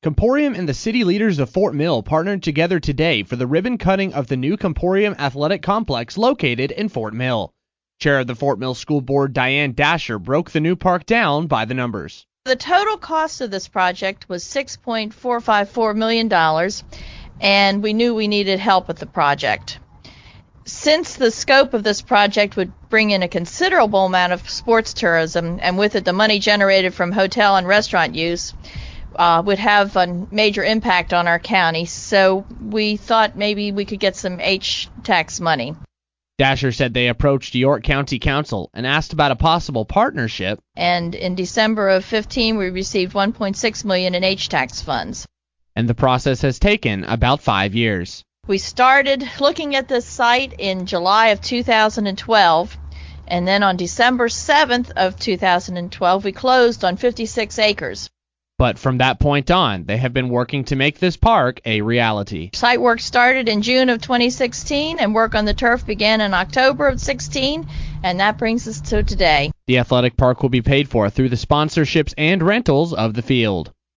Comporium and the city leaders of Fort Mill partnered together today for the ribbon cutting of the new Comporium Athletic Complex located in Fort Mill. Chair of the Fort Mill School Board, Diane Dasher, broke the new park down by the numbers. The total cost of this project was $6.454 million, and we knew we needed help with the project. Since the scope of this project would bring in a considerable amount of sports tourism, and with it the money generated from hotel and restaurant use, would have a major impact on our county, so we thought maybe we could get some H-tax money. Dasher said they approached York County Council and asked about a possible partnership. And in December of 2015, we received $1.6 million in H-tax funds. And the process has taken about 5 years. We started looking at this site in July of 2012, and then on December 7th of 2012, we closed on 56 acres. But from that point on, they have been working to make this park a reality. Site work started in June of 2016, and work on the turf began in October of 2016, and that brings us to today. The athletic park will be paid for through the sponsorships and rentals of the field.